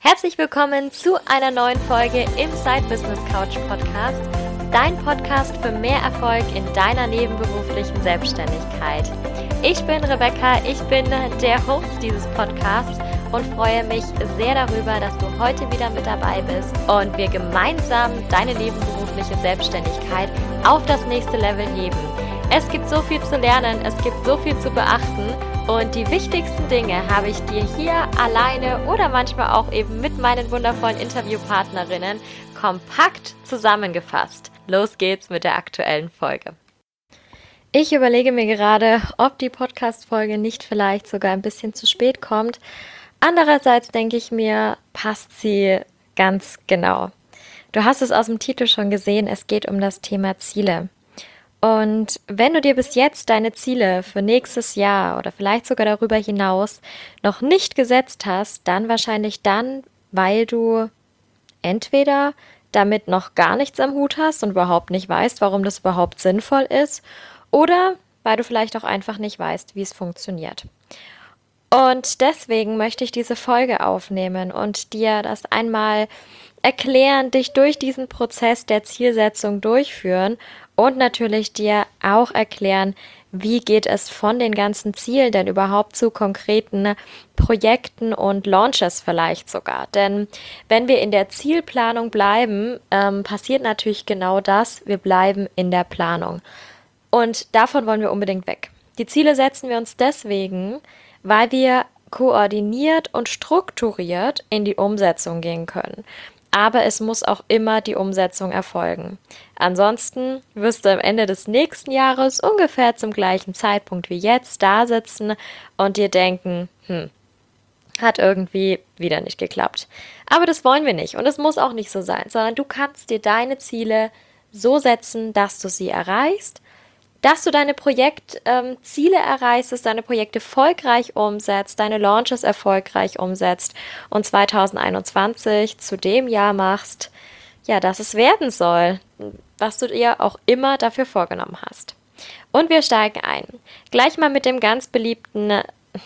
Herzlich willkommen zu einer neuen Folge im Side Business Couch Podcast, dein Podcast für mehr Erfolg in deiner nebenberuflichen Selbstständigkeit. Ich bin Rebecca, ich bin der Host dieses Podcasts und freue mich sehr darüber, dass du heute wieder mit dabei bist und wir gemeinsam deine nebenberufliche Selbstständigkeit auf das nächste Level heben. Es gibt so viel zu lernen, es gibt so viel zu beachten und die wichtigsten Dinge habe ich dir hier alleine oder manchmal auch eben mit meinen wundervollen Interviewpartnerinnen kompakt zusammengefasst. Los geht's mit der aktuellen Folge. Ich überlege mir gerade, ob die Podcast-Folge nicht vielleicht sogar ein bisschen zu spät kommt. Andererseits denke ich mir, passt sie ganz genau. Du hast es aus dem Titel schon gesehen, es geht um das Thema Ziele. Und wenn du dir bis jetzt deine Ziele für nächstes Jahr oder vielleicht sogar darüber hinaus noch nicht gesetzt hast, dann wahrscheinlich dann, weil du entweder damit noch gar nichts am Hut hast und überhaupt nicht weißt, warum das überhaupt sinnvoll ist, oder weil du vielleicht auch einfach nicht weißt, wie es funktioniert. Und deswegen möchte ich diese Folge aufnehmen und dir das einmal erklären, dich durch diesen Prozess der Zielsetzung durchführen und natürlich dir auch erklären, wie geht es von den ganzen Zielen denn überhaupt zu konkreten Projekten und Launches vielleicht sogar. Denn wenn wir in der Zielplanung bleiben, passiert natürlich genau das, wir bleiben in der Planung. Und davon wollen wir unbedingt weg. Die Ziele setzen wir uns deswegen, weil wir koordiniert und strukturiert in die Umsetzung gehen können. Aber es muss auch immer die Umsetzung erfolgen. Ansonsten wirst du am Ende des nächsten Jahres ungefähr zum gleichen Zeitpunkt wie jetzt da sitzen und dir denken, hat irgendwie wieder nicht geklappt. Aber das wollen wir nicht und es muss auch nicht so sein, sondern du kannst dir deine Ziele so setzen, dass du sie erreichst, dass du deine Projektziele erreichst, dass deine Projekte erfolgreich umsetzt, deine Launches erfolgreich umsetzt und 2021 zu dem Jahr machst, ja, dass es werden soll, was du dir auch immer dafür vorgenommen hast. Und wir steigen ein. Gleich mal mit dem ganz beliebten,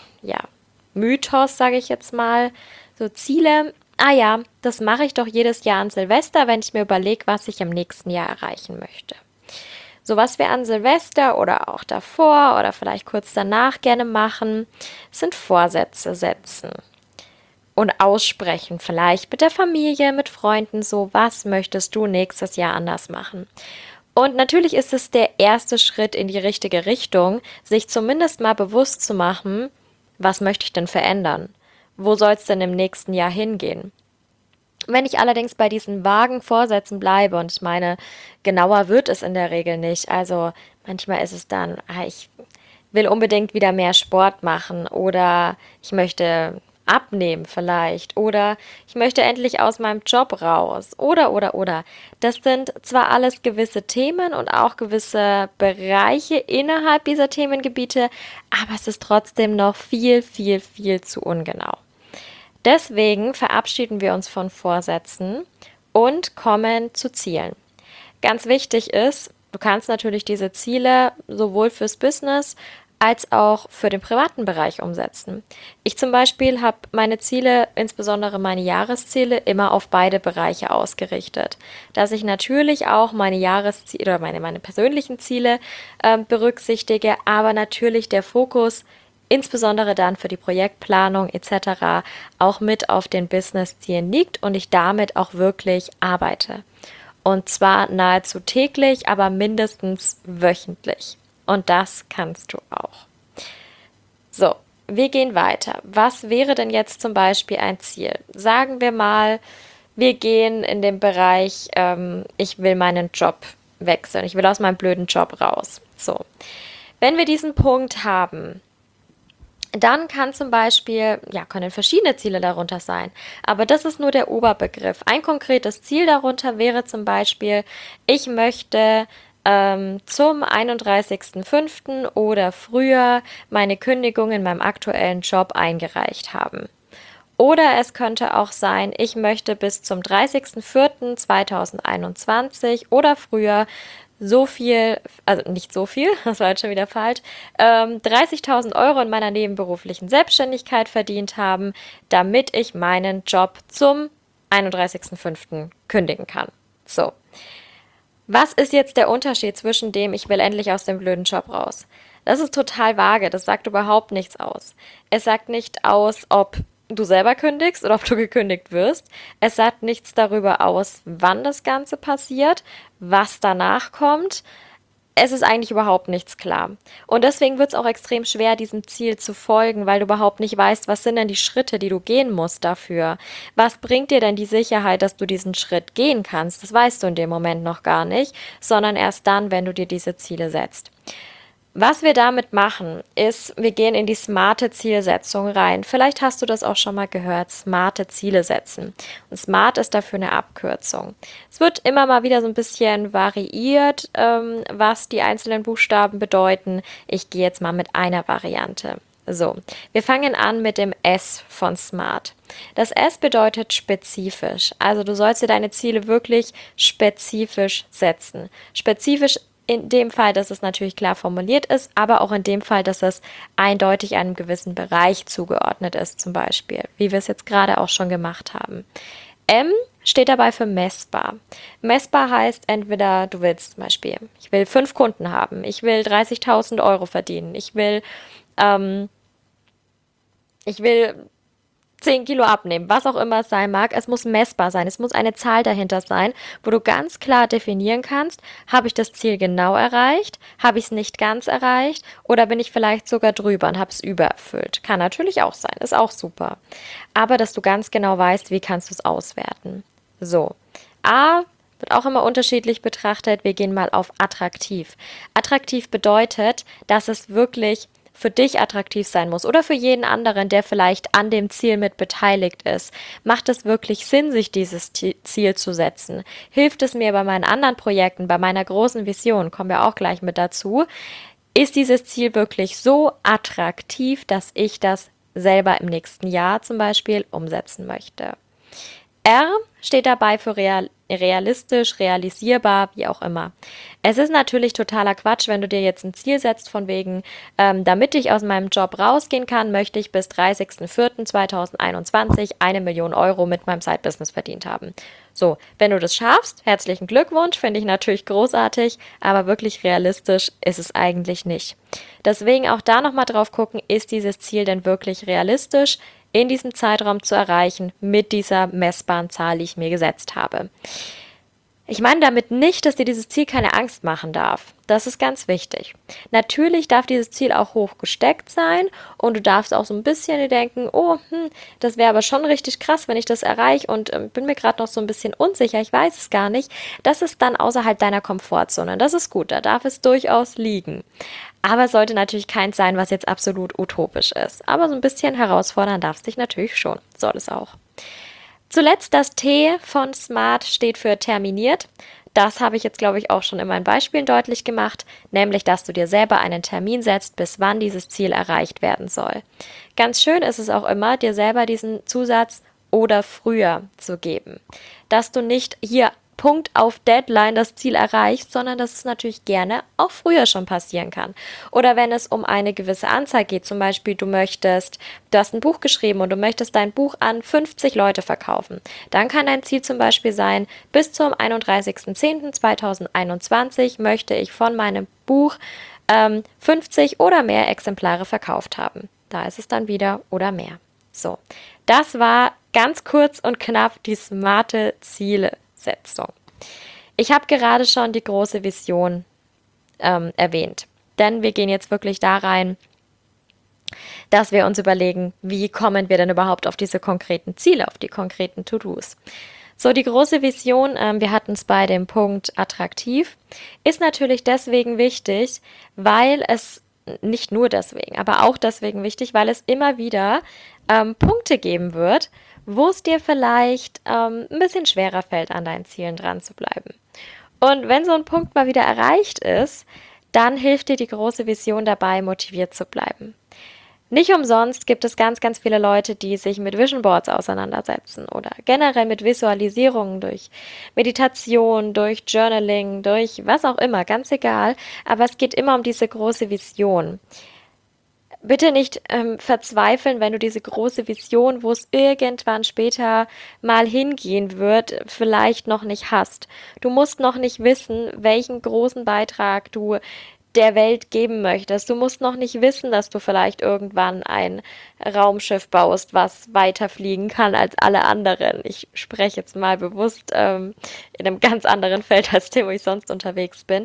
Mythos, sage ich jetzt mal, so Ziele. Ah ja, das mache ich doch jedes Jahr an Silvester, wenn ich mir überlege, was ich im nächsten Jahr erreichen möchte. So was wir an Silvester oder auch davor oder vielleicht kurz danach gerne machen, sind Vorsätze setzen und aussprechen, vielleicht mit der Familie, mit Freunden, so was möchtest du nächstes Jahr anders machen. Und natürlich ist es der erste Schritt in die richtige Richtung, sich zumindest mal bewusst zu machen, was möchte ich denn verändern? Wo soll es denn im nächsten Jahr hingehen? Wenn ich allerdings bei diesen vagen Vorsätzen bleibe, und ich meine, genauer wird es in der Regel nicht, also manchmal ist es dann, ich will unbedingt wieder mehr Sport machen oder ich möchte abnehmen vielleicht oder ich möchte endlich aus meinem Job raus oder. Das sind zwar alles gewisse Themen und auch gewisse Bereiche innerhalb dieser Themengebiete, aber es ist trotzdem noch viel zu ungenau. Deswegen verabschieden wir uns von Vorsätzen und kommen zu Zielen. Ganz wichtig ist, du kannst natürlich diese Ziele sowohl fürs Business als auch für den privaten Bereich umsetzen. Ich zum Beispiel habe meine Ziele, insbesondere meine Jahresziele, immer auf beide Bereiche ausgerichtet. Dass ich natürlich auch meine Jahresziele oder meine persönlichen Ziele berücksichtige, aber natürlich der Fokus insbesondere dann für die Projektplanung etc. auch mit auf den Business-Zielen liegt und ich damit auch wirklich arbeite. Und zwar nahezu täglich, aber mindestens wöchentlich. Und das kannst du auch. So, wir gehen weiter. Was wäre denn jetzt zum Beispiel ein Ziel? Sagen wir mal, wir gehen in den Bereich, ich will meinen Job wechseln. Ich will aus meinem blöden Job raus. So, wenn wir diesen Punkt haben, dann kann zum Beispiel, können verschiedene Ziele darunter sein, aber das ist nur der Oberbegriff. Ein konkretes Ziel darunter wäre zum Beispiel, ich möchte zum 31.05. oder früher meine Kündigung in meinem aktuellen Job eingereicht haben. Oder es könnte auch sein, ich möchte bis zum 30.04.2021 oder früher so viel, also nicht so viel, das war jetzt schon wieder falsch, 30.000 Euro in meiner nebenberuflichen Selbstständigkeit verdient haben, damit ich meinen Job zum 31.05. kündigen kann. So. Was ist jetzt der Unterschied zwischen dem, ich will endlich aus dem blöden Job raus? Das ist total vage, das sagt überhaupt nichts aus. Es sagt nicht aus, ob du selber kündigst oder ob du gekündigt wirst. Es sagt nichts darüber aus, wann das Ganze passiert, was danach kommt. Es ist eigentlich überhaupt nichts klar. Und deswegen wird es auch extrem schwer, diesem Ziel zu folgen, weil du überhaupt nicht weißt, was sind denn die Schritte, die du gehen musst dafür. Was bringt dir denn die Sicherheit, dass du diesen Schritt gehen kannst? Das weißt du in dem Moment noch gar nicht, sondern erst dann, wenn du dir diese Ziele setzt. Was wir damit machen, ist, wir gehen in die smarte Zielsetzung rein. Vielleicht hast du das auch schon mal gehört, smarte Ziele setzen. Und smart ist dafür eine Abkürzung. Es wird immer mal wieder so ein bisschen variiert, was die einzelnen Buchstaben bedeuten. Ich gehe jetzt mal mit einer Variante. So, wir fangen an mit dem S von smart. Das S bedeutet spezifisch. Also du sollst dir deine Ziele wirklich spezifisch setzen. Spezifisch in dem Fall, dass es natürlich klar formuliert ist, aber auch in dem Fall, dass es eindeutig einem gewissen Bereich zugeordnet ist, zum Beispiel, wie wir es jetzt gerade auch schon gemacht haben. M steht dabei für messbar. Messbar heißt entweder, du willst zum Beispiel, ich will 5 Kunden haben, ich will 30.000 Euro verdienen, ich will 10 Kilo abnehmen, was auch immer es sein mag. Es muss messbar sein. Es muss eine Zahl dahinter sein, wo du ganz klar definieren kannst, habe ich das Ziel genau erreicht, habe ich es nicht ganz erreicht oder bin ich vielleicht sogar drüber und habe es übererfüllt. Kann natürlich auch sein, ist auch super. Aber dass du ganz genau weißt, wie kannst du es auswerten. So, A wird auch immer unterschiedlich betrachtet. Wir gehen mal auf attraktiv. Attraktiv bedeutet, dass es wirklich für dich attraktiv sein muss oder für jeden anderen, der vielleicht an dem Ziel mit beteiligt ist. Macht es wirklich Sinn, sich dieses Ziel zu setzen? Hilft es mir bei meinen anderen Projekten, bei meiner großen Vision, kommen wir auch gleich mit dazu, ist dieses Ziel wirklich so attraktiv, dass ich das selber im nächsten Jahr zum Beispiel umsetzen möchte? R steht dabei für realistisch, realisierbar, wie auch immer. Es ist natürlich totaler Quatsch, wenn du dir jetzt ein Ziel setzt von wegen, damit ich aus meinem Job rausgehen kann, möchte ich bis 30.04.2021 1 Million Euro mit meinem Side-Business verdient haben. So, wenn du das schaffst, herzlichen Glückwunsch, finde ich natürlich großartig, aber wirklich realistisch ist es eigentlich nicht. Deswegen auch da nochmal drauf gucken, ist dieses Ziel denn wirklich realistisch in diesem Zeitraum zu erreichen mit dieser messbaren Zahl, die ich mir gesetzt habe. Ich meine damit nicht, dass dir dieses Ziel keine Angst machen darf. Das ist ganz wichtig. Natürlich darf dieses Ziel auch hoch gesteckt sein und du darfst auch so ein bisschen dir denken, das wäre aber schon richtig krass, wenn ich das erreiche und bin mir gerade noch so ein bisschen unsicher, ich weiß es gar nicht. Das ist dann außerhalb deiner Komfortzone. Das ist gut, da darf es durchaus liegen. Aber es sollte natürlich keins sein, was jetzt absolut utopisch ist. Aber so ein bisschen herausfordern darf es dich natürlich schon. Soll es auch. Zuletzt das T von Smart steht für terminiert. Das habe ich jetzt, glaube ich, auch schon in meinen Beispielen deutlich gemacht, nämlich, dass du dir selber einen Termin setzt, bis wann dieses Ziel erreicht werden soll. Ganz schön ist es auch immer, dir selber diesen Zusatz oder früher zu geben. Dass du nicht hier Punkt auf Deadline das Ziel erreicht, sondern dass es natürlich gerne auch früher schon passieren kann. Oder wenn es um eine gewisse Anzahl geht, zum Beispiel du hast ein Buch geschrieben und du möchtest dein Buch an 50 Leute verkaufen, dann kann dein Ziel zum Beispiel sein, bis zum 31.10.2021 möchte ich von meinem Buch 50 oder mehr Exemplare verkauft haben. Da ist es dann wieder oder mehr. So, das war ganz kurz und knapp die smarte Zielsetzung. Ich habe gerade schon die große Vision erwähnt, denn wir gehen jetzt wirklich da rein, dass wir uns überlegen, wie kommen wir denn überhaupt auf diese konkreten Ziele, auf die konkreten To-Dos. So, die große Vision, wir hatten es bei dem Punkt attraktiv, ist natürlich deswegen wichtig, weil es nicht nur deswegen, aber auch deswegen wichtig, weil es immer wieder Punkte geben wird, wo es dir vielleicht ein bisschen schwerer fällt, an deinen Zielen dran zu bleiben. Und wenn so ein Punkt mal wieder erreicht ist, dann hilft dir die große Vision dabei, motiviert zu bleiben. Nicht umsonst gibt es ganz, ganz viele Leute, die sich mit Vision Boards auseinandersetzen oder generell mit Visualisierungen durch Meditation, durch Journaling, durch was auch immer, ganz egal. Aber es geht immer um diese große Vision. Bitte nicht verzweifeln, wenn du diese große Vision, wo es irgendwann später mal hingehen wird, vielleicht noch nicht hast. Du musst noch nicht wissen, welchen großen Beitrag du der Welt geben möchtest. Du musst noch nicht wissen, dass du vielleicht irgendwann ein Raumschiff baust, was weiter fliegen kann als alle anderen. Ich spreche jetzt mal bewusst in einem ganz anderen Feld, als dem ich sonst unterwegs bin.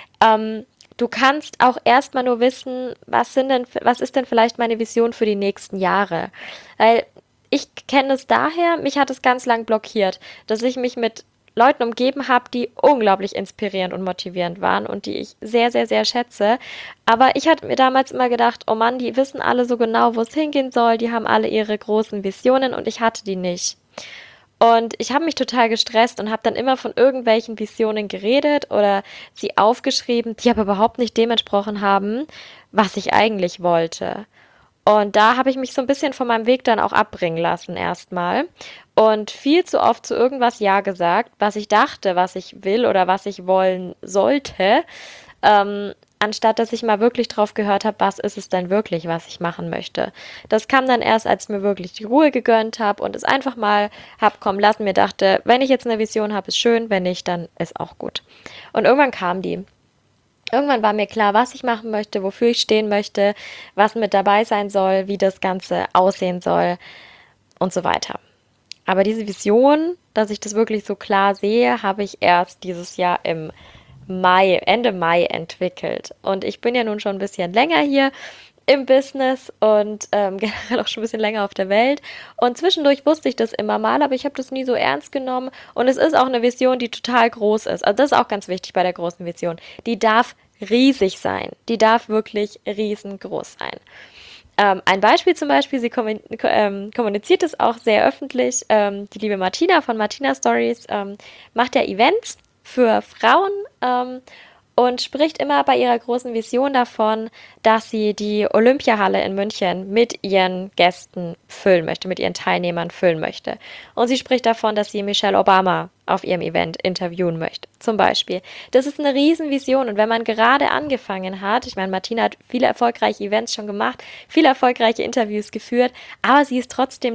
Du kannst auch erstmal nur wissen, was ist denn vielleicht meine Vision für die nächsten Jahre? Weil ich kenne es daher, mich hat es ganz lang blockiert, dass ich mich mit Leuten umgeben habe, die unglaublich inspirierend und motivierend waren und die ich sehr, sehr, sehr schätze. Aber ich hatte mir damals immer gedacht, oh Mann, die wissen alle so genau, wo es hingehen soll, die haben alle ihre großen Visionen und ich hatte die nicht. Und ich habe mich total gestresst und habe dann immer von irgendwelchen Visionen geredet oder sie aufgeschrieben, die aber überhaupt nicht dem entsprochen haben, was ich eigentlich wollte. Und da habe ich mich so ein bisschen von meinem Weg dann auch abbringen lassen erstmal und viel zu oft zu irgendwas Ja gesagt, was ich dachte, was ich will oder was ich wollen sollte, anstatt dass ich mal wirklich drauf gehört habe, was ist es denn wirklich, was ich machen möchte. Das kam dann erst, als ich mir wirklich die Ruhe gegönnt habe und es einfach mal hab kommen lassen. Mir dachte, wenn ich jetzt eine Vision habe, ist schön, wenn nicht, dann ist auch gut. Und irgendwann kam die. Irgendwann war mir klar, was ich machen möchte, wofür ich stehen möchte, was mit dabei sein soll, wie das Ganze aussehen soll und so weiter. Aber diese Vision, dass ich das wirklich so klar sehe, habe ich erst dieses Jahr im Mai, Ende Mai entwickelt. Und ich bin ja nun schon ein bisschen länger hier im Business und generell auch schon ein bisschen länger auf der Welt. Und zwischendurch wusste ich das immer mal, aber ich habe das nie so ernst genommen. Und es ist auch eine Vision, die total groß ist. Also das ist auch ganz wichtig bei der großen Vision. Die darf riesig sein. Die darf wirklich riesengroß sein. Ein Beispiel zum Beispiel, sie kommuniziert es auch sehr öffentlich. Die liebe Martina von Martina Stories macht ja Events für Frauen und spricht immer bei ihrer großen Vision davon, dass sie die Olympiahalle in München mit ihren Gästen füllen möchte, mit ihren Teilnehmern füllen möchte. Und sie spricht davon, dass sie Michelle Obama auf ihrem Event interviewen möchte, zum Beispiel. Das ist eine Riesenvision und wenn man gerade angefangen hat, ich meine, Martina hat viele erfolgreiche Events schon gemacht, viele erfolgreiche Interviews geführt, aber sie ist trotzdem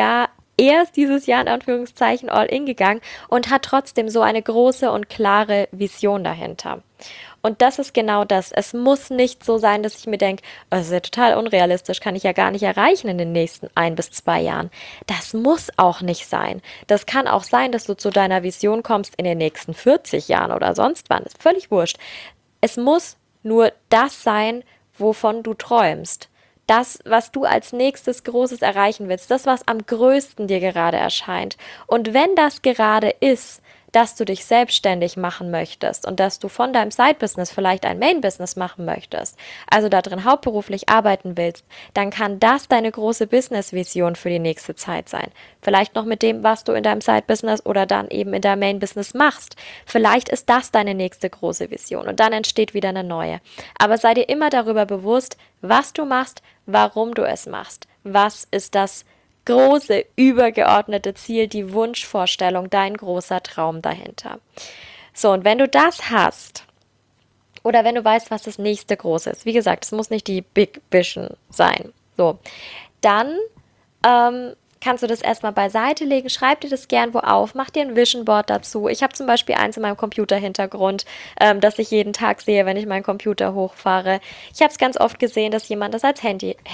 erst dieses Jahr in Anführungszeichen all in gegangen und hat trotzdem so eine große und klare Vision dahinter. Und das ist genau das. Es muss nicht so sein, dass ich mir denke, oh, das ist ja total unrealistisch, kann ich ja gar nicht erreichen in den nächsten 1 bis 2 Jahren. Das muss auch nicht sein. Das kann auch sein, dass du zu deiner Vision kommst in den nächsten 40 Jahren oder sonst wann. Ist völlig wurscht. Es muss nur das sein, wovon du träumst. Das, was du als nächstes Großes erreichen willst, das, was am größten dir gerade erscheint. Und wenn das gerade ist, dass du dich selbstständig machen möchtest und dass du von deinem Side-Business vielleicht ein Main-Business machen möchtest, also da drin hauptberuflich arbeiten willst, dann kann das deine große Business-Vision für die nächste Zeit sein. Vielleicht noch mit dem, was du in deinem Side-Business oder dann eben in deinem Main-Business machst. Vielleicht ist das deine nächste große Vision und dann entsteht wieder eine neue. Aber sei dir immer darüber bewusst, was du machst, warum du es machst. Was ist das große, übergeordnete Ziel, die Wunschvorstellung, dein großer Traum dahinter. So, und wenn du das hast, oder wenn du weißt, was das nächste große ist, wie gesagt, es muss nicht die Big Vision sein, so, dann kannst du das erstmal beiseite legen, schreib dir das gern wo auf, mach dir ein Vision Board dazu. Ich habe zum Beispiel eins in meinem Computerhintergrund, das ich jeden Tag sehe, wenn ich meinen Computer hochfahre. Ich habe es ganz oft gesehen, dass jemand das als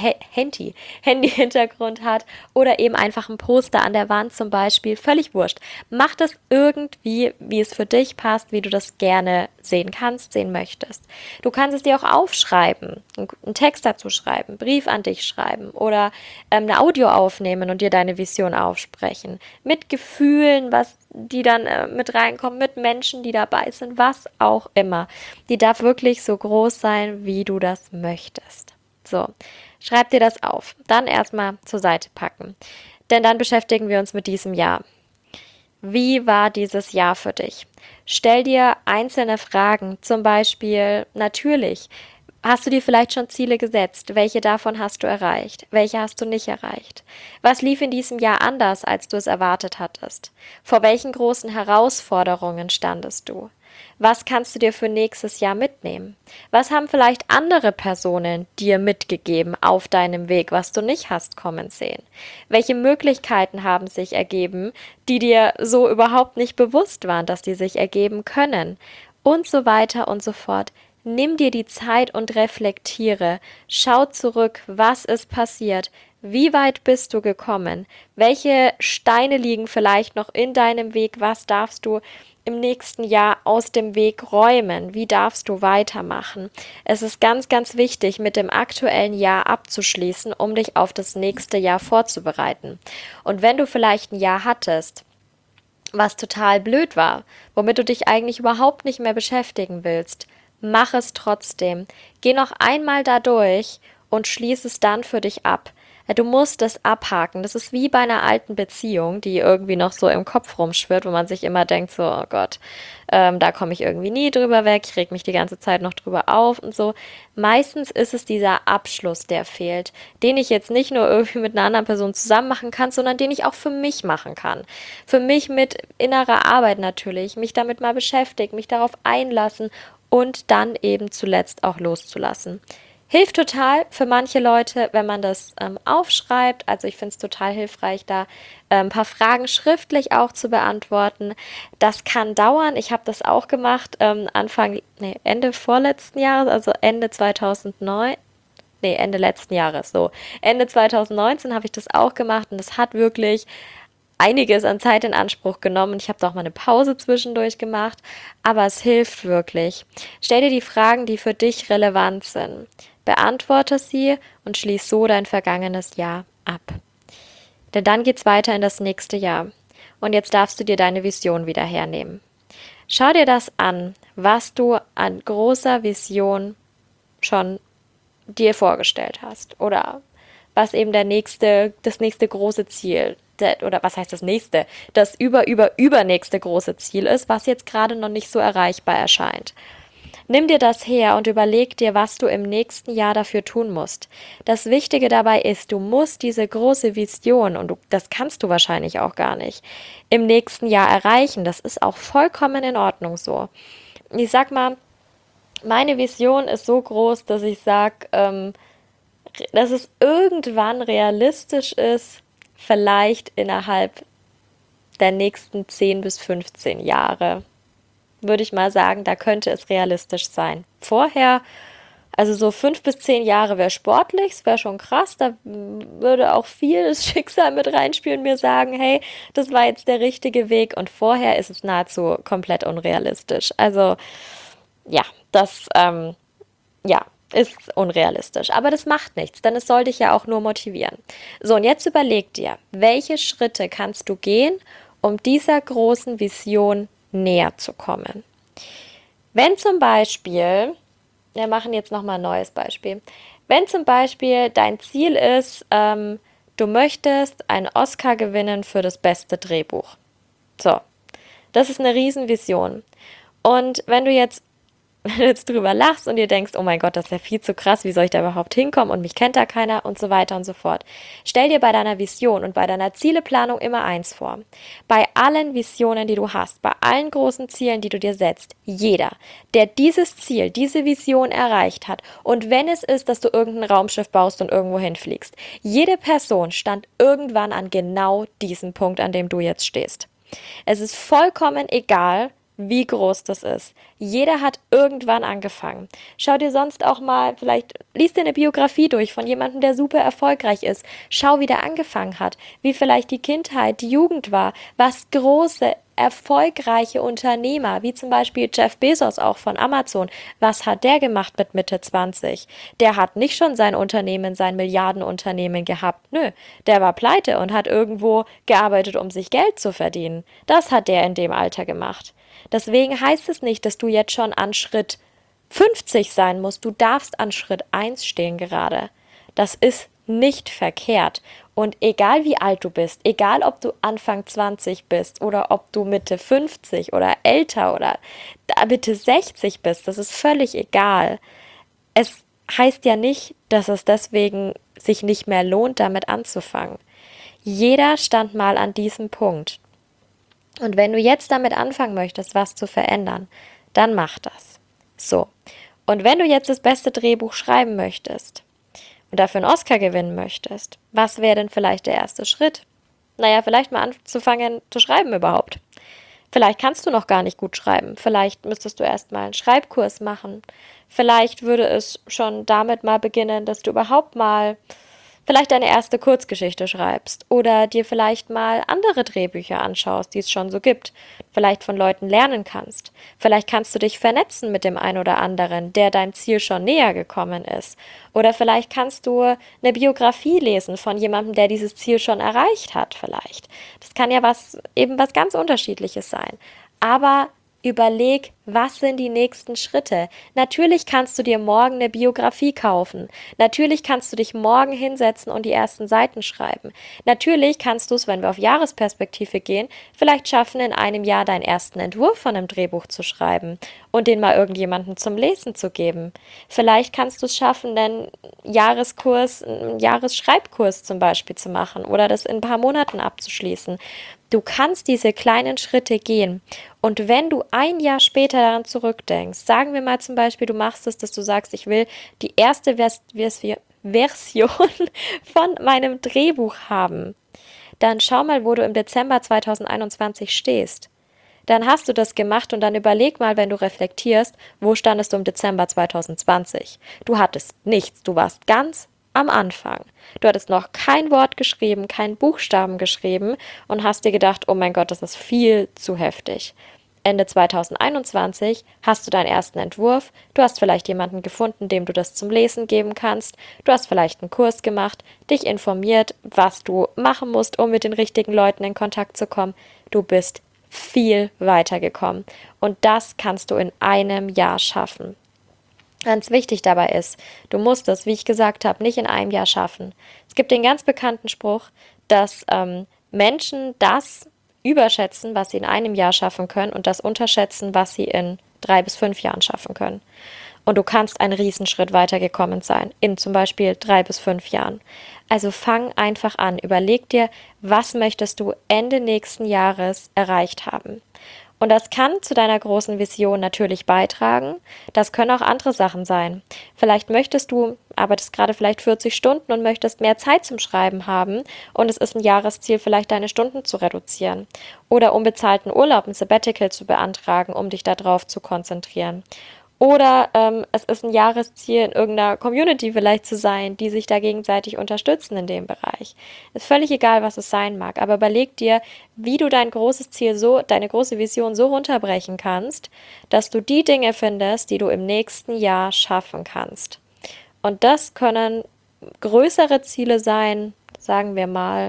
Handy-Hintergrund hat oder eben einfach ein Poster an der Wand zum Beispiel. Völlig wurscht. Mach das irgendwie, wie es für dich passt, wie du das gerne sehen kannst, sehen möchtest. Du kannst es dir auch aufschreiben, einen Text dazu schreiben, einen Brief an dich schreiben oder eine Audio aufnehmen und dir deine Vision aufsprechen. Mit Gefühlen, was die dann mit reinkommen, mit Menschen, die dabei sind, was auch immer. Die darf wirklich so groß sein, wie du das möchtest. So, schreib dir das auf. Dann erstmal zur Seite packen. Denn dann beschäftigen wir uns mit diesem Jahr. Wie war dieses Jahr für dich? Stell dir einzelne Fragen, zum Beispiel natürlich, Hast du dir vielleicht schon Ziele gesetzt? Welche davon hast du erreicht? Welche hast du nicht erreicht? Was lief in diesem Jahr anders, als du es erwartet hattest? Vor welchen großen Herausforderungen standest du? Was kannst du dir für nächstes Jahr mitnehmen? Was haben vielleicht andere Personen dir mitgegeben auf deinem Weg, was du nicht hast kommen sehen? Welche Möglichkeiten haben sich ergeben, die dir so überhaupt nicht bewusst waren, dass die sich ergeben können? Und so weiter und so fort. Nimm dir die Zeit und reflektiere. Schau zurück, was ist passiert? Wie weit bist du gekommen? Welche Steine liegen vielleicht noch in deinem Weg? Was darfst du im nächsten Jahr aus dem Weg räumen? Wie darfst du weitermachen? Es ist ganz, ganz wichtig, mit dem aktuellen Jahr abzuschließen, um dich auf das nächste Jahr vorzubereiten. Und wenn du vielleicht ein Jahr hattest, was total blöd war, womit du dich eigentlich überhaupt nicht mehr beschäftigen willst, mach es trotzdem. Geh noch einmal da durch und schließ es dann für dich ab. Ja, du musst es abhaken. Das ist wie bei einer alten Beziehung, die irgendwie noch so im Kopf rumschwirrt, wo man sich immer denkt, so, oh Gott, da komme ich irgendwie nie drüber weg, ich reg mich die ganze Zeit noch drüber auf und so. Meistens ist es dieser Abschluss, der fehlt, den ich jetzt nicht nur irgendwie mit einer anderen Person zusammen machen kann, sondern den ich auch für mich machen kann. Für mich mit innerer Arbeit natürlich, mich damit mal beschäftigen, mich darauf einlassen und dann eben zuletzt auch loszulassen. Hilft total für manche Leute, wenn man das aufschreibt. Also ich finde es total hilfreich, da ein paar Fragen schriftlich auch zu beantworten. Das kann dauern. Ich habe das auch gemacht Ende vorletzten Jahres, also Ende 2009. Nee, Ende letzten Jahres, so. Ende 2019 habe ich das auch gemacht und das hat wirklich einiges an Zeit in Anspruch genommen. Ich habe da auch mal eine Pause zwischendurch gemacht, aber es hilft wirklich. Stell dir die Fragen, die für dich relevant sind. Beantworte sie und schließ so dein vergangenes Jahr ab. Denn dann geht's weiter in das nächste Jahr. Und jetzt darfst du dir deine Vision wieder hernehmen. Schau dir das an, was du an großer Vision schon dir vorgestellt hast oder was eben das nächste große Ziel oder was heißt das nächste, das übernächste große Ziel ist, was jetzt gerade noch nicht so erreichbar erscheint. Nimm dir das her und überleg dir, was du im nächsten Jahr dafür tun musst. Das Wichtige dabei ist, du musst diese große Vision, und das kannst du wahrscheinlich auch gar nicht, im nächsten Jahr erreichen. Das ist auch vollkommen in Ordnung so. Ich sag mal, meine Vision ist so groß, dass ich sag, dass es irgendwann realistisch ist, vielleicht innerhalb der nächsten 10 bis 15 Jahre, würde ich mal sagen, da könnte es realistisch sein. Vorher, also so 5 bis 10 Jahre wäre sportlich, es wäre schon krass, da würde auch viel das Schicksal mit reinspielen, mir sagen, hey, das war jetzt der richtige Weg, und vorher ist es nahezu komplett unrealistisch. Also ja, ist unrealistisch. Aber das macht nichts, denn es soll dich ja auch nur motivieren. So, und jetzt überleg dir, welche Schritte kannst du gehen, um dieser großen Vision näher zu kommen. Wenn zum Beispiel, wir machen jetzt nochmal ein neues Beispiel, wenn zum Beispiel dein Ziel ist, du möchtest einen Oscar gewinnen für das beste Drehbuch. So, das ist eine Riesenvision. Und wenn du jetzt drüber lachst und dir denkst, oh mein Gott, das ist ja viel zu krass, wie soll ich da überhaupt hinkommen und mich kennt da keiner und so weiter und so fort. Stell dir bei deiner Vision und bei deiner Zieleplanung immer eins vor. Bei allen Visionen, die du hast, bei allen großen Zielen, die du dir setzt, jeder, der dieses Ziel, diese Vision erreicht hat, und wenn es ist, dass du irgendein Raumschiff baust und irgendwo hinfliegst, jede Person stand irgendwann an genau diesem Punkt, an dem du jetzt stehst. Es ist vollkommen egal, wie groß das ist. Jeder hat irgendwann angefangen. Schau dir sonst auch mal, vielleicht liest dir eine Biografie durch von jemandem, der super erfolgreich ist. Schau, wie der angefangen hat, wie vielleicht die Kindheit, die Jugend war, was große, erfolgreiche Unternehmer, wie zum Beispiel Jeff Bezos auch von Amazon, was hat der gemacht mit Mitte 20? Der hat nicht schon sein Unternehmen, sein Milliardenunternehmen gehabt. Nö, der war pleite und hat irgendwo gearbeitet, um sich Geld zu verdienen. Das hat der in dem Alter gemacht. Deswegen heißt es nicht, dass du jetzt schon an Schritt 50 sein musst. Du darfst an Schritt 1 stehen gerade. Das ist nicht verkehrt. Und egal wie alt du bist, egal ob du Anfang 20 bist oder ob du Mitte 50 oder älter oder Mitte 60 bist, das ist völlig egal. heißt ja nicht, dass es deswegen sich nicht mehr lohnt, damit anzufangen. Jeder stand mal an diesem Punkt. Und wenn du jetzt damit anfangen möchtest, was zu verändern, dann mach das. So. Und wenn du jetzt das beste Drehbuch schreiben möchtest und dafür einen Oscar gewinnen möchtest, was wäre denn vielleicht der erste Schritt? Naja, vielleicht mal anzufangen zu schreiben überhaupt. Vielleicht kannst du noch gar nicht gut schreiben. Vielleicht müsstest du erst mal einen Schreibkurs machen. Vielleicht würde es schon damit mal beginnen, dass du überhaupt mal vielleicht deine erste Kurzgeschichte schreibst oder dir vielleicht mal andere Drehbücher anschaust, die es schon so gibt, vielleicht von Leuten lernen kannst. Vielleicht kannst du dich vernetzen mit dem einen oder anderen, der deinem Ziel schon näher gekommen ist. Oder vielleicht kannst du eine Biografie lesen von jemandem, der dieses Ziel schon erreicht hat, vielleicht. Das kann ja eben was ganz Unterschiedliches sein. Aber überleg, was sind die nächsten Schritte? Natürlich kannst du dir morgen eine Biografie kaufen. Natürlich kannst du dich morgen hinsetzen und die ersten Seiten schreiben. Natürlich kannst du es, wenn wir auf Jahresperspektive gehen, vielleicht schaffen, in einem Jahr deinen ersten Entwurf von einem Drehbuch zu schreiben und den mal irgendjemandem zum Lesen zu geben. Vielleicht kannst du es schaffen, einen Jahreskurs, einen Jahresschreibkurs zum Beispiel zu machen oder das in ein paar Monaten abzuschließen. Du kannst diese kleinen Schritte gehen. Und wenn du ein Jahr später daran zurückdenkst, sagen wir mal zum Beispiel, du machst es, dass du sagst, ich will die erste Version von meinem Drehbuch haben, dann schau mal, wo du im Dezember 2021 stehst. Dann hast du das gemacht und dann überleg mal, wenn du reflektierst, wo standest du im Dezember 2020? Du hattest nichts, du warst ganz am Anfang. Du hattest noch kein Wort geschrieben, keinen Buchstaben geschrieben und hast dir gedacht, oh mein Gott, das ist viel zu heftig. Ende 2021 hast du deinen ersten Entwurf, du hast vielleicht jemanden gefunden, dem du das zum Lesen geben kannst, du hast vielleicht einen Kurs gemacht, dich informiert, was du machen musst, um mit den richtigen Leuten in Kontakt zu kommen. Du bist viel weiter gekommen und das kannst du in einem Jahr schaffen. Ganz wichtig dabei ist, du musst es, wie ich gesagt habe, nicht in einem Jahr schaffen. Es gibt den ganz bekannten Spruch, dass Menschen das überschätzen, was sie in einem Jahr schaffen können und das unterschätzen, was sie in 3 bis 5 Jahren schaffen können. Und du kannst einen Riesenschritt weitergekommen sein, in zum Beispiel 3 bis 5 Jahren. Also fang einfach an, überleg dir, was möchtest du Ende nächsten Jahres erreicht haben. Und das kann zu deiner großen Vision natürlich beitragen. Das können auch andere Sachen sein. Vielleicht arbeitest gerade vielleicht 40 Stunden und möchtest mehr Zeit zum Schreiben haben und es ist ein Jahresziel, vielleicht deine Stunden zu reduzieren. Oder unbezahlten Urlaub, ein Sabbatical zu beantragen, um dich darauf zu konzentrieren. Oder es ist ein Jahresziel, in irgendeiner Community vielleicht zu sein, die sich da gegenseitig unterstützen in dem Bereich. Ist völlig egal, was es sein mag, aber überleg dir, wie du dein großes Ziel deine große Vision so runterbrechen kannst, dass du die Dinge findest, die du im nächsten Jahr schaffen kannst. Und das können größere Ziele sein, sagen wir mal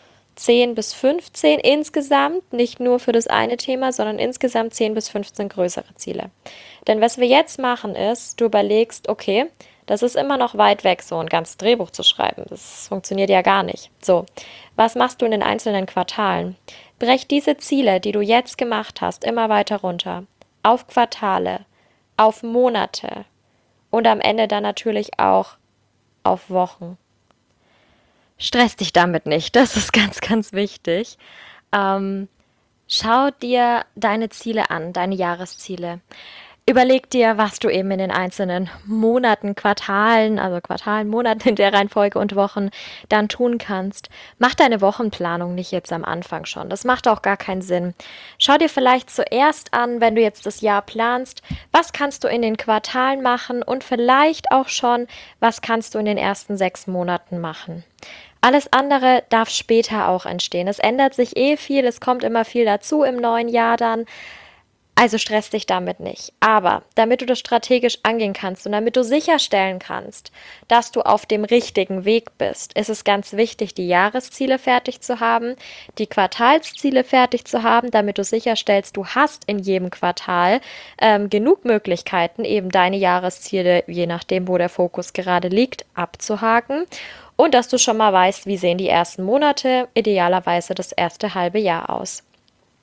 10 bis 15 insgesamt, nicht nur für das eine Thema, sondern insgesamt 10 bis 15 größere Ziele. Denn was wir jetzt machen ist, du überlegst, okay, das ist immer noch weit weg, so ein ganzes Drehbuch zu schreiben. Das funktioniert ja gar nicht. So, was machst du in den einzelnen Quartalen? Brech diese Ziele, die du jetzt gemacht hast, immer weiter runter. Auf Quartale, auf Monate und am Ende dann natürlich auch auf Wochen. Stress dich damit nicht, das ist ganz, ganz wichtig. Schau dir deine Ziele an, deine Jahresziele. Überleg dir, was du eben in den einzelnen Monaten, Monaten in der Reihenfolge und Wochen dann tun kannst. Mach deine Wochenplanung nicht jetzt am Anfang schon. Das macht auch gar keinen Sinn. Schau dir vielleicht zuerst an, wenn du jetzt das Jahr planst, was kannst du in den Quartalen machen und vielleicht auch schon, was kannst du in den ersten 6 Monaten machen. Alles andere darf später auch entstehen. Es ändert sich viel, es kommt immer viel dazu im neuen Jahr dann. Also stress dich damit nicht. Aber damit du das strategisch angehen kannst und damit du sicherstellen kannst, dass du auf dem richtigen Weg bist, ist es ganz wichtig, die Jahresziele fertig zu haben, die Quartalsziele fertig zu haben, damit du sicherstellst, du hast in jedem Quartal genug Möglichkeiten, eben deine Jahresziele, je nachdem, wo der Fokus gerade liegt, abzuhaken. Und dass du schon mal weißt, wie sehen die ersten Monate, idealerweise das erste halbe Jahr aus.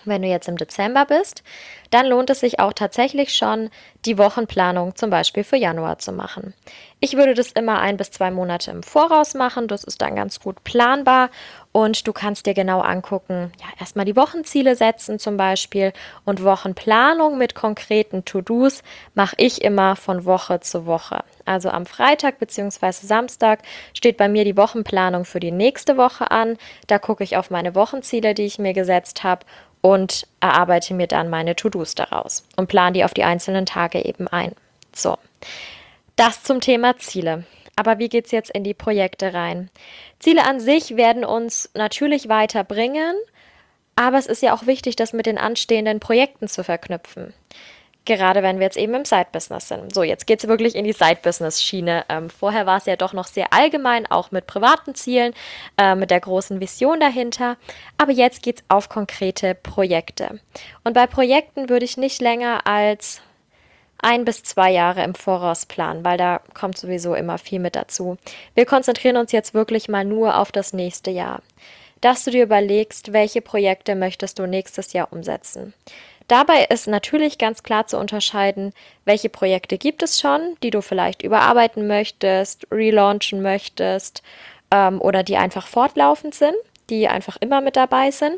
Wenn du jetzt im Dezember bist, dann lohnt es sich auch tatsächlich schon, die Wochenplanung zum Beispiel für Januar zu machen. Ich würde das immer 1 bis 2 Monate im Voraus machen, das ist dann ganz gut planbar und du kannst dir genau angucken, ja, erstmal die Wochenziele setzen zum Beispiel und Wochenplanung mit konkreten To-Dos mache ich immer von Woche zu Woche. Also am Freitag bzw. Samstag steht bei mir die Wochenplanung für die nächste Woche an. Da gucke ich auf meine Wochenziele, die ich mir gesetzt habe und erarbeite mir dann meine To-Dos daraus und plane die auf die einzelnen Tage eben ein. So, das zum Thema Ziele. Aber wie geht's jetzt in die Projekte rein? Ziele an sich werden uns natürlich weiterbringen, aber es ist ja auch wichtig, das mit den anstehenden Projekten zu verknüpfen. Gerade wenn wir jetzt eben im Side-Business sind. So, jetzt geht's wirklich in die Side-Business-Schiene. Vorher war es ja doch noch sehr allgemein, auch mit privaten Zielen, mit der großen Vision dahinter. Aber jetzt geht's auf konkrete Projekte. Und bei Projekten würde ich nicht länger als 1 bis 2 Jahre im Voraus planen, weil da kommt sowieso immer viel mit dazu. Wir konzentrieren uns jetzt wirklich mal nur auf das nächste Jahr. Dass du dir überlegst, welche Projekte möchtest du nächstes Jahr umsetzen. Dabei ist natürlich ganz klar zu unterscheiden, welche Projekte gibt es schon, die du vielleicht überarbeiten möchtest, relaunchen möchtest oder die einfach fortlaufend sind, die einfach immer mit dabei sind.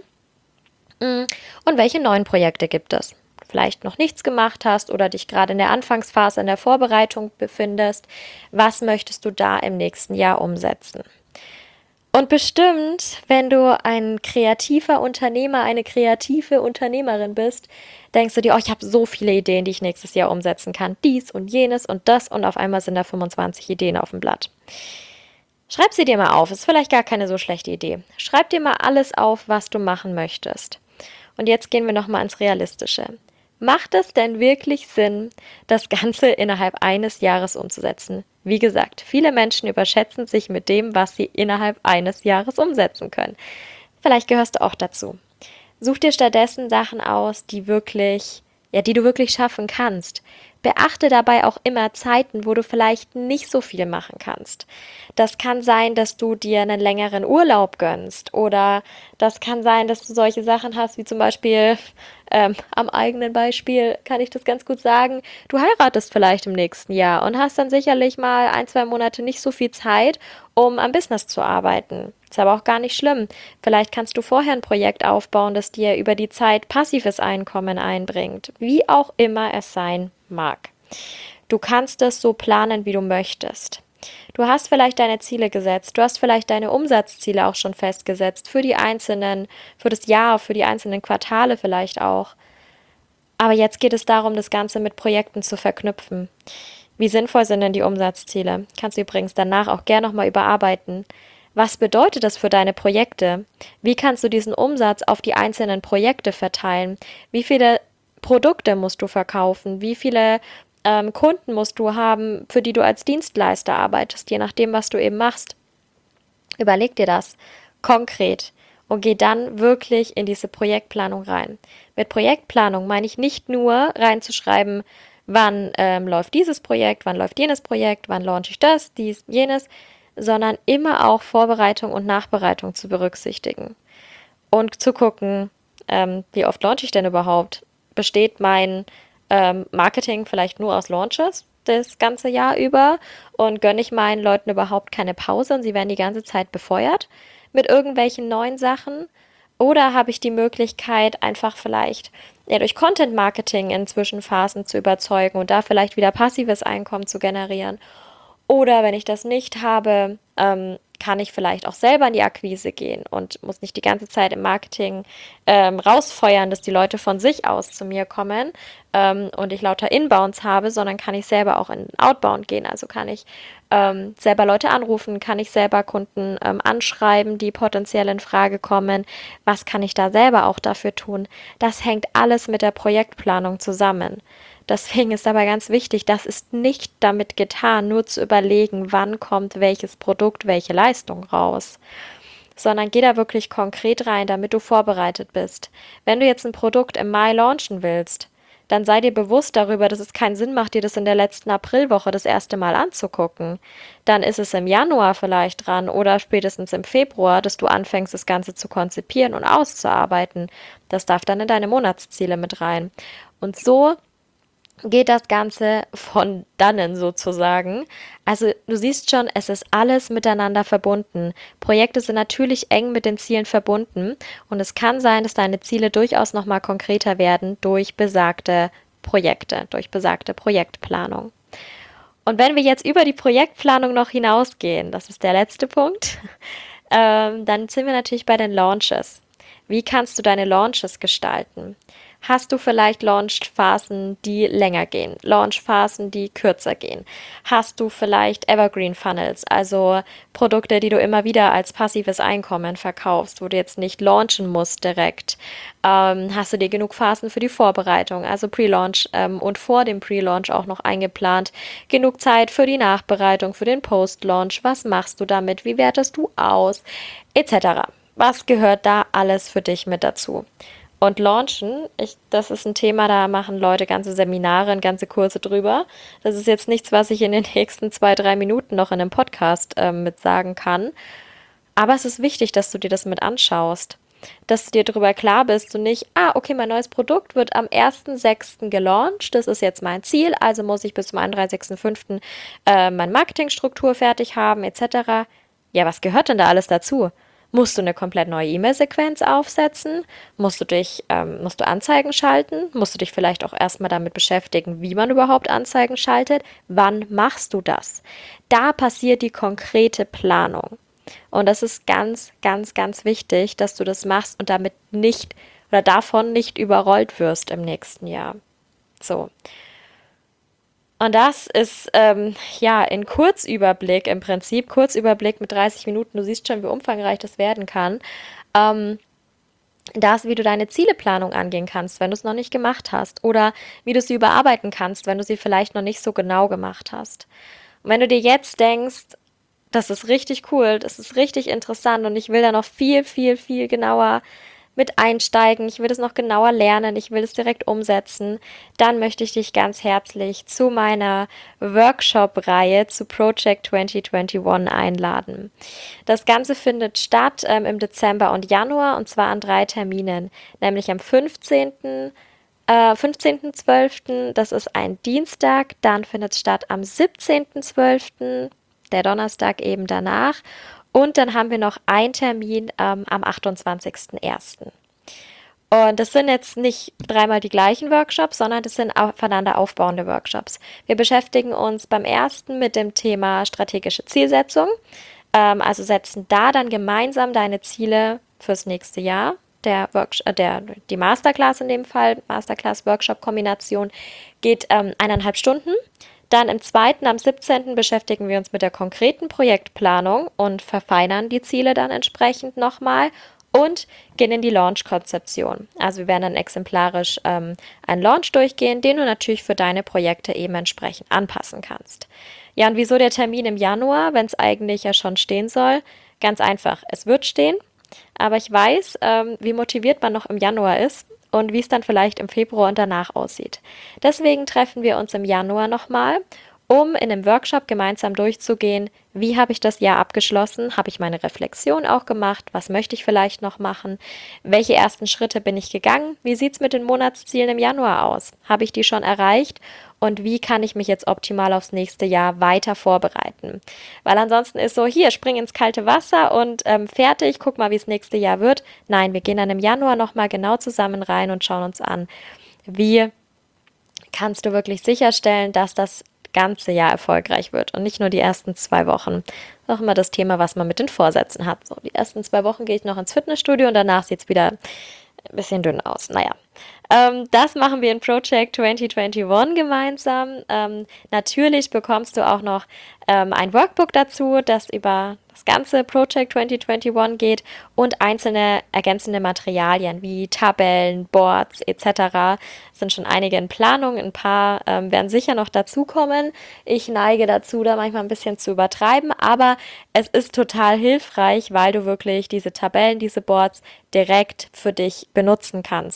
Und welche neuen Projekte gibt es? Vielleicht noch nichts gemacht hast oder dich gerade in der Anfangsphase, in der Vorbereitung befindest. Was möchtest du da im nächsten Jahr umsetzen? Und bestimmt, wenn du ein kreativer Unternehmer, eine kreative Unternehmerin bist, denkst du dir, oh, ich habe so viele Ideen, die ich nächstes Jahr umsetzen kann. Dies und jenes und das und auf einmal sind da 25 Ideen auf dem Blatt. Schreib sie dir mal auf, ist vielleicht gar keine so schlechte Idee. Schreib dir mal alles auf, was du machen möchtest. Und jetzt gehen wir nochmal ins Realistische. Macht es denn wirklich Sinn, das Ganze innerhalb eines Jahres umzusetzen? Wie gesagt, viele Menschen überschätzen sich mit dem, was sie innerhalb eines Jahres umsetzen können. Vielleicht gehörst du auch dazu. Such dir stattdessen Sachen aus, die du wirklich schaffen kannst. Beachte dabei auch immer Zeiten, wo du vielleicht nicht so viel machen kannst. Das kann sein, dass du dir einen längeren Urlaub gönnst oder das kann sein, dass du solche Sachen hast, wie zum Beispiel am eigenen Beispiel kann ich das ganz gut sagen. Du heiratest vielleicht im nächsten Jahr und hast dann sicherlich mal 1, 2 Monate nicht so viel Zeit, um am Business zu arbeiten. Ist aber auch gar nicht schlimm. Vielleicht kannst du vorher ein Projekt aufbauen, das dir über die Zeit passives Einkommen einbringt, wie auch immer es sein mag. Du kannst es so planen, wie du möchtest. Du hast vielleicht deine Ziele gesetzt, du hast vielleicht deine Umsatzziele auch schon festgesetzt für das Jahr, für die einzelnen Quartale vielleicht auch. Aber jetzt geht es darum, das Ganze mit Projekten zu verknüpfen. Wie sinnvoll sind denn die Umsatzziele? Kannst du übrigens danach auch gerne nochmal überarbeiten. Was bedeutet das für deine Projekte? Wie kannst du diesen Umsatz auf die einzelnen Projekte verteilen? Wie viele Produkte musst du verkaufen? Wie viele Kunden musst du haben, für die du als Dienstleister arbeitest, je nachdem, was du eben machst? Überleg dir das konkret und geh dann wirklich in diese Projektplanung rein. Mit Projektplanung meine ich nicht nur reinzuschreiben, wann läuft dieses Projekt, wann läuft jenes Projekt, wann launche ich das, dies, jenes, sondern immer auch Vorbereitung und Nachbereitung zu berücksichtigen und zu gucken, wie oft launche ich denn überhaupt? Besteht mein Marketing vielleicht nur aus Launches das ganze Jahr über und gönne ich meinen Leuten überhaupt keine Pause und sie werden die ganze Zeit befeuert mit irgendwelchen neuen Sachen? Oder habe ich die Möglichkeit, einfach vielleicht durch Content Marketing in Zwischenphasen zu überzeugen und da vielleicht wieder passives Einkommen zu generieren? Oder wenn ich das nicht habe, kann ich vielleicht auch selber in die Akquise gehen und muss nicht die ganze Zeit im Marketing rausfeuern, dass die Leute von sich aus zu mir kommen und ich lauter Inbounds habe, sondern kann ich selber auch in Outbound gehen. Also kann ich selber Leute anrufen, kann ich selber Kunden anschreiben, die potenziell in Frage kommen. Was kann ich da selber auch dafür tun? Das hängt alles mit der Projektplanung zusammen. Deswegen ist aber ganz wichtig, das ist nicht damit getan, nur zu überlegen, wann kommt welches Produkt, welche Leistung raus, sondern geh da wirklich konkret rein, damit du vorbereitet bist. Wenn du jetzt ein Produkt im Mai launchen willst, dann sei dir bewusst darüber, dass es keinen Sinn macht, dir das in der letzten Aprilwoche das erste Mal anzugucken. Dann ist es im Januar vielleicht dran oder spätestens im Februar, dass du anfängst, das Ganze zu konzipieren und auszuarbeiten. Das darf dann in deine Monatsziele mit rein. Und so geht das Ganze von dannen sozusagen. Also du siehst schon, es ist alles miteinander verbunden. Projekte sind natürlich eng mit den Zielen verbunden und es kann sein, dass deine Ziele durchaus nochmal konkreter werden durch besagte Projekte, durch besagte Projektplanung. Und wenn wir jetzt über die Projektplanung noch hinausgehen, das ist der letzte Punkt, dann sind wir natürlich bei den Launches. Wie kannst du deine Launches gestalten? Hast du vielleicht Launchphasen, die länger gehen, Launchphasen, die kürzer gehen? Hast du vielleicht Evergreen Funnels, also Produkte, die du immer wieder als passives Einkommen verkaufst, wo du jetzt nicht launchen musst direkt? Hast du dir genug Phasen für die Vorbereitung, also Pre-Launch und vor dem Pre-Launch auch noch eingeplant? Genug Zeit für die Nachbereitung, für den Post-Launch? Was machst du damit? Wie wertest du aus? Etc. Was gehört da alles für dich mit dazu? Und Launchen, das ist ein Thema, da machen Leute ganze Seminare und ganze Kurse drüber. Das ist jetzt nichts, was ich in den nächsten 2, 3 Minuten noch in einem Podcast mit sagen kann. Aber es ist wichtig, dass du dir das mit anschaust. Dass du dir darüber klar bist und nicht, okay, mein neues Produkt wird am 1.6. gelauncht, das ist jetzt mein Ziel, also muss ich bis zum 31.5. Meine Marketingstruktur fertig haben, etc. Ja, was gehört denn da alles dazu? Musst du eine komplett neue E-Mail-Sequenz aufsetzen? Musst du Anzeigen schalten? Musst du dich vielleicht auch erstmal damit beschäftigen, wie man überhaupt Anzeigen schaltet? Wann machst du das? Da passiert die konkrete Planung. Und das ist ganz, ganz, ganz wichtig, dass du das machst und damit nicht oder davon nicht überrollt wirst im nächsten Jahr. So. Und das ist in Kurzüberblick im Prinzip, Kurzüberblick mit 30 Minuten, du siehst schon, wie umfangreich das werden kann, das, wie du deine Zieleplanung angehen kannst, wenn du es noch nicht gemacht hast oder wie du sie überarbeiten kannst, wenn du sie vielleicht noch nicht so genau gemacht hast. Und wenn du dir jetzt denkst, das ist richtig cool, das ist richtig interessant und ich will da noch viel, viel, viel genauer mit einsteigen, ich will das noch genauer lernen, ich will es direkt umsetzen, dann möchte ich dich ganz herzlich zu meiner Workshop-Reihe zu Project 2021 einladen. Das Ganze findet statt im Dezember und Januar und zwar an 3 Terminen, nämlich am 15.12., das ist ein Dienstag, dann findet es statt am 17.12., der Donnerstag eben danach. Und dann haben wir noch einen Termin am 28.01. Und das sind jetzt nicht dreimal die gleichen Workshops, sondern das sind aufeinander aufbauende Workshops. Wir beschäftigen uns beim ersten mit dem Thema strategische Zielsetzung. Also setzen da dann gemeinsam deine Ziele fürs nächste Jahr. Die Masterclass in dem Fall, Masterclass-Workshop-Kombination, geht 1,5 Stunden. Dann im zweiten, am 17. beschäftigen wir uns mit der konkreten Projektplanung und verfeinern die Ziele dann entsprechend nochmal und gehen in die Launch-Konzeption. Also wir werden dann exemplarisch einen Launch durchgehen, den du natürlich für deine Projekte eben entsprechend anpassen kannst. Ja, und wieso der Termin im Januar, wenn es eigentlich ja schon stehen soll? Ganz einfach, es wird stehen, aber ich weiß, wie motiviert man noch im Januar ist und wie es dann vielleicht im Februar und danach aussieht. Deswegen treffen wir uns im Januar nochmal, um in einem Workshop gemeinsam durchzugehen, wie habe ich das Jahr abgeschlossen, habe ich meine Reflexion auch gemacht, was möchte ich vielleicht noch machen, welche ersten Schritte bin ich gegangen, wie sieht es mit den Monatszielen im Januar aus, habe ich die schon erreicht und wie kann ich mich jetzt optimal aufs nächste Jahr weiter vorbereiten. Weil ansonsten ist so, hier, spring ins kalte Wasser und fertig, guck mal, wie es nächste Jahr wird. Nein, wir gehen dann im Januar nochmal genau zusammen rein und schauen uns an, wie kannst du wirklich sicherstellen, dass das ganze Jahr erfolgreich wird und nicht nur die ersten 2 Wochen. Das ist auch immer das Thema, was man mit den Vorsätzen hat. So, die ersten 2 Wochen gehe ich noch ins Fitnessstudio und danach sieht es wieder ein bisschen dünn aus. Naja, das machen wir in Project 2021 gemeinsam. Natürlich bekommst du auch noch ein Workbook dazu, das über das ganze Project 2021 geht und einzelne ergänzende Materialien wie Tabellen, Boards etc. Es sind schon einige in Planung, ein paar werden sicher noch dazukommen. Ich neige dazu, da manchmal ein bisschen zu übertreiben, aber es ist total hilfreich, weil du wirklich diese Tabellen, diese Boards direkt für dich benutzen kannst. Du musst da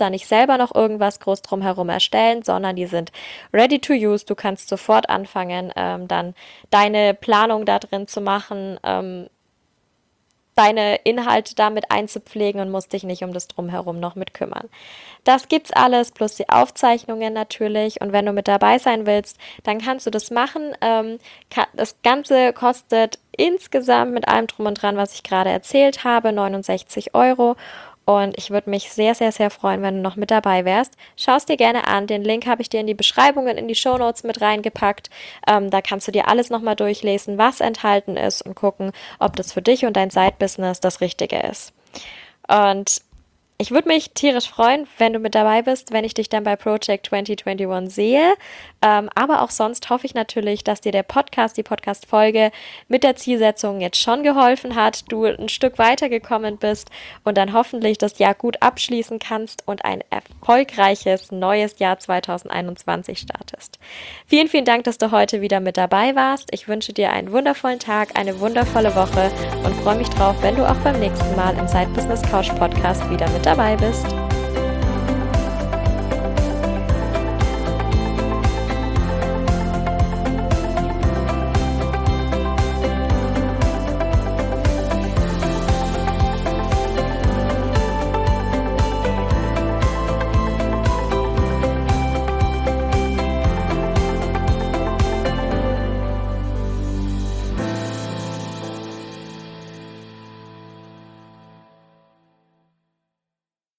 da nicht selber noch irgendwas groß drumherum erstellen, sondern die sind ready to use. Du kannst sofort anfangen, dann deine Planung da drin zu machen, deine Inhalte damit einzupflegen und musst dich nicht um das Drumherum noch mit kümmern. Das gibt's alles, plus die Aufzeichnungen natürlich. Und wenn du mit dabei sein willst, dann kannst du das machen. Das Ganze kostet insgesamt mit allem drum und dran, was ich gerade erzählt habe, 69 Euro. Und ich würde mich sehr, sehr, sehr freuen, wenn du noch mit dabei wärst. Schau es dir gerne an. Den Link habe ich dir in die Beschreibungen, in die Shownotes mit reingepackt. Da kannst du dir alles nochmal durchlesen, was enthalten ist und gucken, ob das für dich und dein Side-Business das Richtige ist. Und ich würde mich tierisch freuen, wenn du mit dabei bist, wenn ich dich dann bei Project 2021 sehe. Aber auch sonst hoffe ich natürlich, dass dir der Podcast, die Podcast-Folge mit der Zielsetzung jetzt schon geholfen hat, du ein Stück weitergekommen bist und dann hoffentlich das Jahr gut abschließen kannst und ein erfolgreiches neues Jahr 2021 startest. Vielen, vielen Dank, dass du heute wieder mit dabei warst. Ich wünsche dir einen wundervollen Tag, eine wundervolle Woche und freue mich drauf, wenn du auch beim nächsten Mal im Side Business Couch Podcast wieder mit dabei bist.